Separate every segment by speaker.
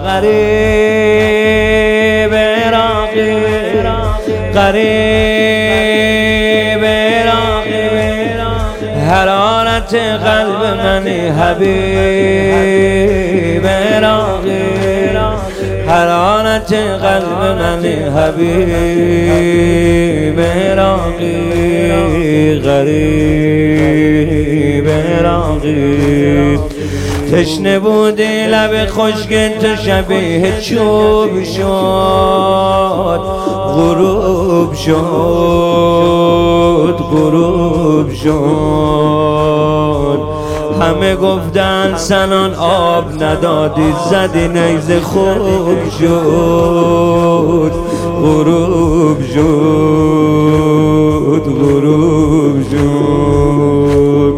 Speaker 1: غریب عراقی غریب عراقی حرارت قلب منی حبیب عراقی حرارت قلب منی حبیب عراقی غریب عراقی تشنه بودی لب خشک تو شبیه چوب شد غروب شد غروب شد همه گفتن سنان آب ندادی زدی نیزه خوب شد غروب شد غروب شد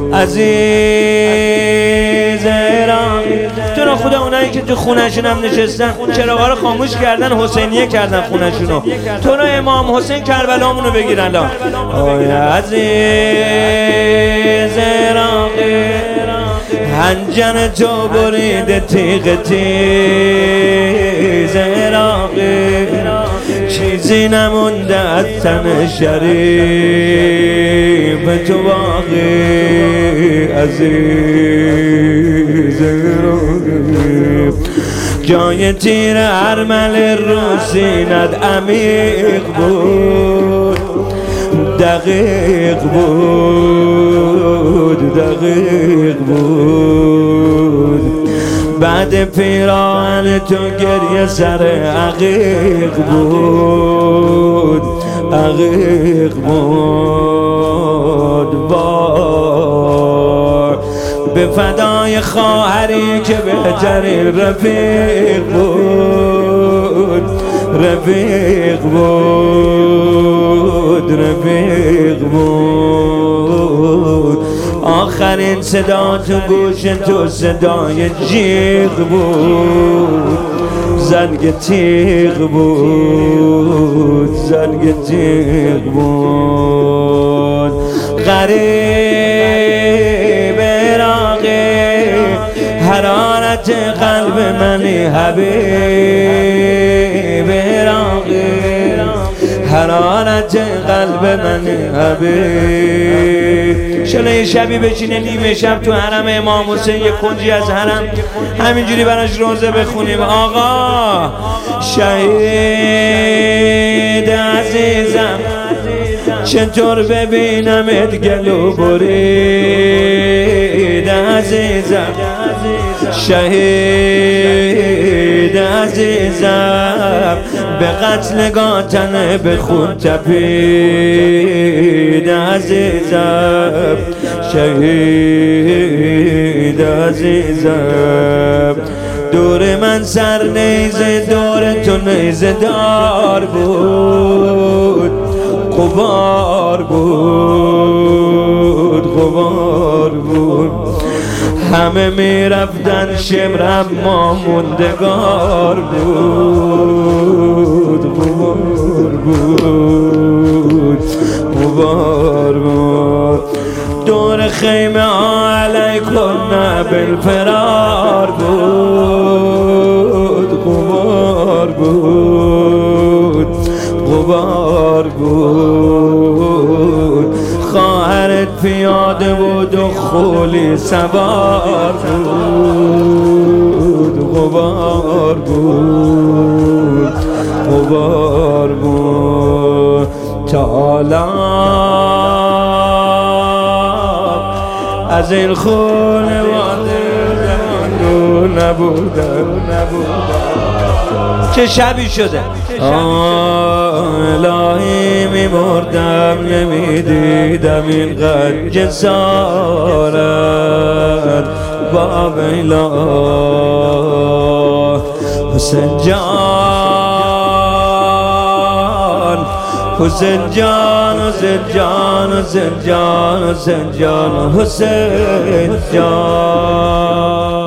Speaker 1: عزیز عراقی تو را خدا اونایی که تو خونه‌شون هم نشستن چراغا رو خاموش کردن حسینیه کردن خونه‌شونو تو را امام حسین کربلامونو بگیرن آی عزیز عراقی هنجر تو بریده تیغ تیز عراقی چیزی نمونده از تن شریف تو باقی عزیز عراقی جای تیر ارمل روسینت عمیق بود دقیق بود دقیق بود بعد پیراهن تو گریه سر عقیق بود عقیق بود بار به فدای خواهری که بهترین رفیق بود رفیق بود رفیق بود آخرین صدا تو گوش تو صدای جیغ بود زنگ تیغ بود زنگ تیغ بود غریب عراقی حرارت قلب منی حبیب عراقی حرارت قلب منی حبیب شله یه شبی بچینه نیمه شب تو حرم امام حسین یه کنجی از حرم همینجوری براش روزه بخونیم آقا شهید عزیزم چطور ببینمت گلو برید عزیزم شهید عزیزم به قتل گاتنه به خون تپید عزیزم شهید عزیزم دور من سر نیزه دور تو نیزه دار بود غبار بود غبار بود همه می رفتن شمر اما موندگار بود غبار بود غبار بود دور خیمه ها علیکن بالفرار بود غبار بود غبار بود خواهرت پیاده بود و خولی سوار بود غبار بود غبار بود تا از این خانواده نبودم چه شبی شده الهی میمردم نمیدیدم اینقدر جسارت با بیلا حسین جان حسین جان حسین جان حسین جان حسین جان حسین جان